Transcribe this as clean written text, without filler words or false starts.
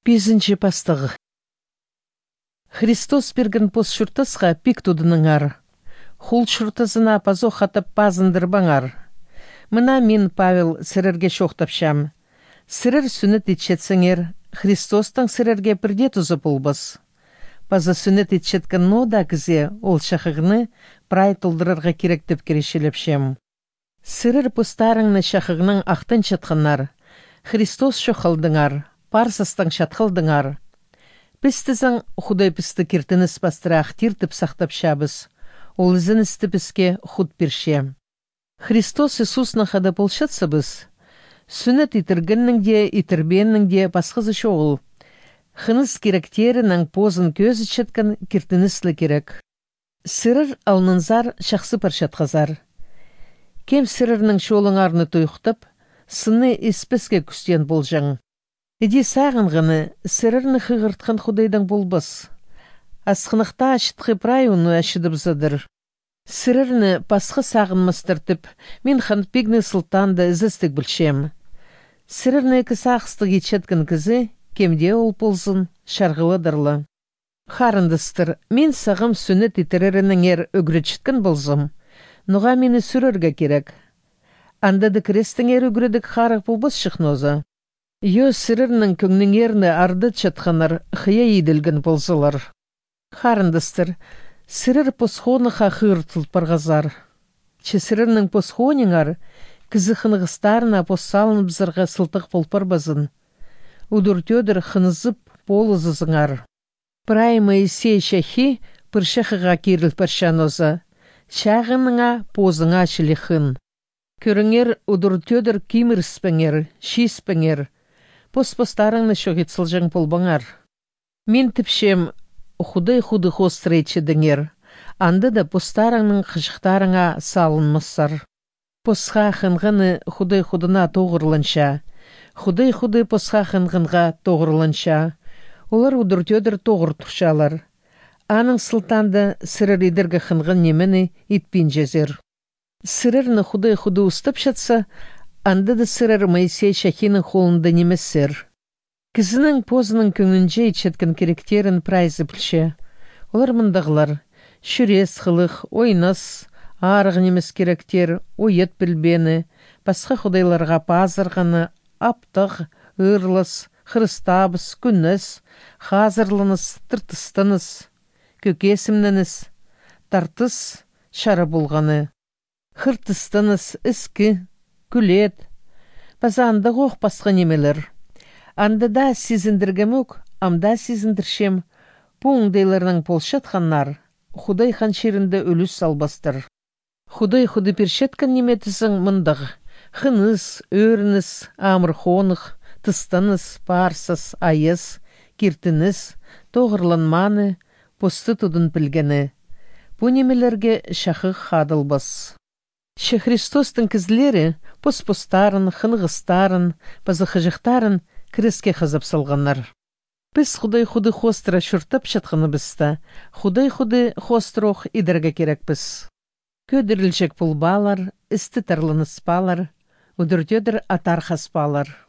Бесінші пастығы. Христос берген пос шүртысға пик тудыныңар. Хул шүртысына пазо хатып пазындырбаңар. Мына мен, Павел, сірерге шоқтапшам. Сірер сүнет итшетсіңер, Христостың сірерге бірде тузы болбыз. Паза сүнет итшеткен нода кізе ол шақығыны прай толдырырға керек деп керешелепшем. Сірер пустарыңны шақығының ақтын шатқынар. Христос шоқылдыңар, парсастың шатқылдыңар. Пістізің худай пісті кертініс бастыра ақтиртіп сақтап шабыз. Ол ізіністі піске худ перше. Христос Иисусны хада болшатсы біз. Сүнет итіргіннің де, итірбеннің де басқызы шоғыл. Хыныс керектерінің позын көзі четкін кертініслі керек. Сірір алнынзар шақсы паршатқазар. Кем сірірнің шолыңарны тұйықтып, сыны іспеске күстен болжаң. Иди сағынғыны сірірні қығыртқан худайдан болбас. Асқынықта ашытқы прайуны ашыдыбзадыр. Сірірні пасқы сағынмастыртып, мен ханпигны сылтанды ізістік білшем. Сірірні кісақыстық етшеткін кізі, кемде ол болзын, шарғыладырлы. Харындыстыр, мен сағым сүнет итерерінің ер үгіречіткін болзым. Нұға мені сүрірге керек. Андады крестің ер үгіредік харық болбас шықноза. Йо сірірнің көңнің ерні арды чатқанар қия еділгін болзылар. Харындыстыр, сірір посхоны хақыртыл парғазар. Чесірірнің посхоныңар, кізі қынығыстарына поссалынып зырға сылтық полпар базын. Удуртёдыр қынызып полызызыңар. Прай Моисей шахи пыршақыға керіл паршаноза. Шағыныңа позыңа шіліхын. Көріңер удуртёдыр кимірспіңер, шиспіңер. Пос-постарыңны шоғетсылжың полбаңар. Мен тіпшем худы-худы хострейчедіңер. Анды да постарыңның қыжықтарыңа салынмысар. Посқа қынғыны худы-худына тоғырланша. Худы-худы посқа қынғынға тоғырланша. Олар удуртёдыр тоғыр тұқшалар. Аның сылтанды сірір едіргі қынғын немені итпен жезер. Сірірні худы-худы ұстып шатса, анда да сірір Моисей шахінің қолында немесер. Кізінің позының көңінже итшеткен керектерін прайзы білше. Олар мұндағылар, шүрес қылық, ойнас, арғы немес керектер, ойет білбені, басқа худайларға пазырғаны, аптық, ұрлыс, хрыстабыс, күнніс, хазырлыныс, тыртыстыныс, көкесімніңіз, тартыс, шары болғаны, хыртыстыныз, іскі, күлет, базанды қоқ басқа немелер. Андыда сезіндіргемік, амда сезіндіршем, пуыңдайларының полшатқаннар, худай ханшерінде өліс салбастыр. Худай-худы першеткін неметісің мұндық, хыныс, өрініс, амырхонық, тыстаныс, парсас, айыз, кертініс, тоғырланманы, посты тұдын білгені. Бұ немелерге шақы қадылбас. Ше Христостың кізлері пос-постарын, хынғыстарын, пазықыжықтарын кіріске қызып салғанар. Біз худай-худы хостыра шүртіп шатқыны бісті. Худай-худы хостыроқ идерге керек біз. Көдірілжек пұлбалар, істі тарлыныспалар, үдірдедір атар хаспалар.